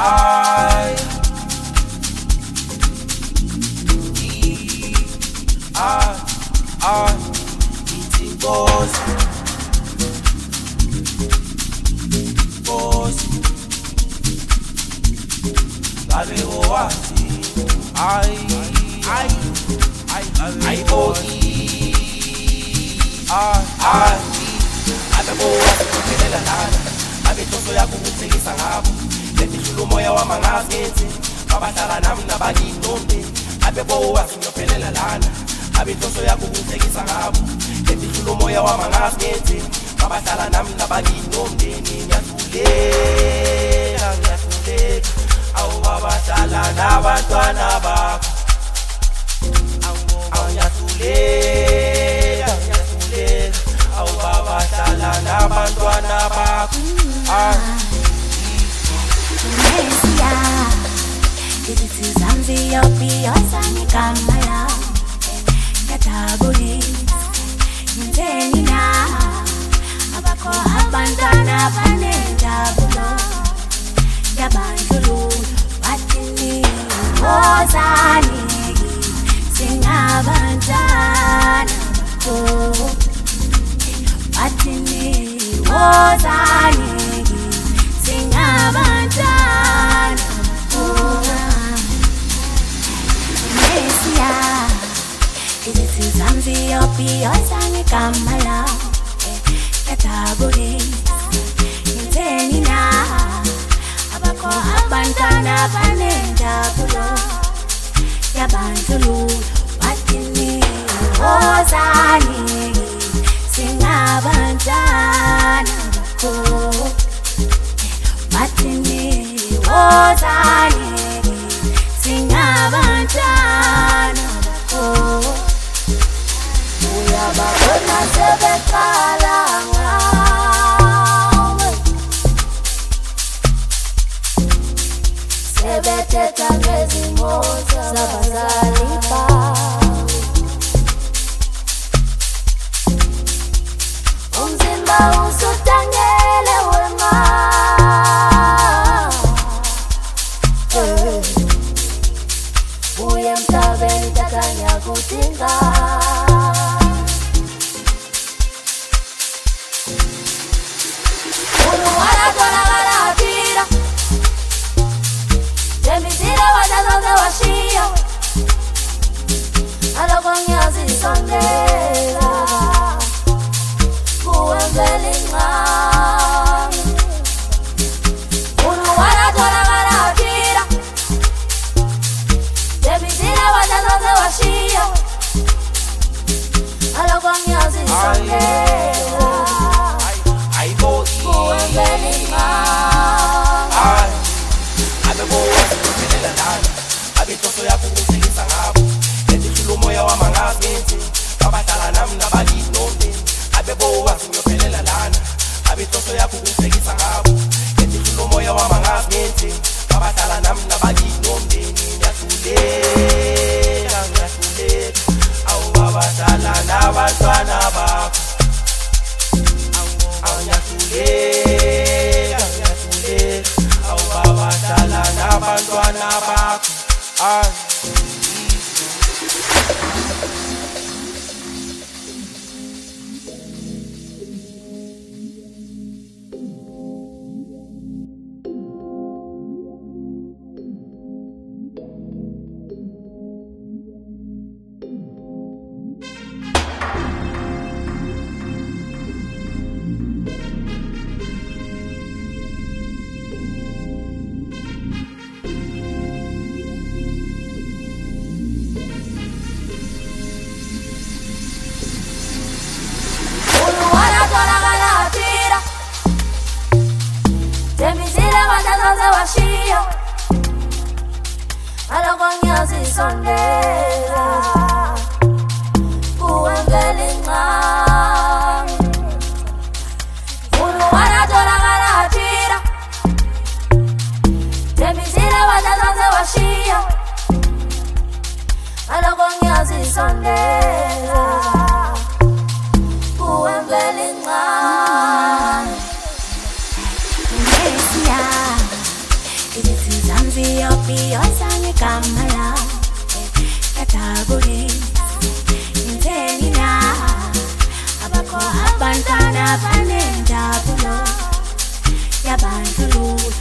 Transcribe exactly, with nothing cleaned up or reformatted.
I, I, I, eating boss, boss. Babe oasi, I, I, I, I bosi, I, I, babe oasi kuphelela lana, babe tonso yakho kuthekisa ngabo, lethi hlulo moya wamangazi babahlala nami nabakinombe, babe oasi kuphelela lana, babe tonso yakho kuthekisa ngabo, lethi hlulo moya wamangazi babahlala nami nabakinombe, ngiyahluleka, ngiyahluleka. Awabadala nabantwana bakho awuyahluleka uyahluleka awabadala nabantwana bakho Mesia Ithi zambi yopiyonsa ngigama lawo Yadabulisa Ngenzeni na Abakho abantwana banenjabulo Yabandlulu Watini Wozani Singabantwana bakho Watini Wozani Singabantwana bakho Mesia Ithi zambi yopiyonsa ngigama lawo Yadabulisa Ngenzeni na Abakho abantwana banenjabulo Yabandlulu Watini Wozani Singabantwana bakho Watini Wozani Singabantwana bakho Uyababona sebeqala ngawe Sebethetha ngezimo zabazali bawe Umzimba usutangele wema Uye mhlabeni takanya kudinga Unuwala tola gala atira Jemizile wajazoze washia Alokonyazi sondela Kuwembeli ngami Unuwala tola gala atira Jemizile wajazoze washia Alokonyazi sondela Kuwembeli ngami Abe oasi kuphelela lana, babe tonso yakho kuthekisa ngabo, lethi hlulo moya wamangazi babahlala nami nabakinombe, abe oasi kuphelela lana, babe tonso yakho kuthekisa ngabo, lethi hlulo moya wamangazi babahlala nami nabakinombe, ngiyahluleka, ngiyahluleka, awabadala nabantwana bakho awuyahluleka, ngiyahluleka awabadala nabantwana bakho Alokonyazi sondela Kuwembeli ngami Unuwala tola gala atira Jemizile wajazoze washia Alokonyazi sondela Kuwembeli ngami Mesia Ibithi Zambia Beyonce ngikamala Yadabuli Ninteni na Abakho abantwana banenjabulo Yabantu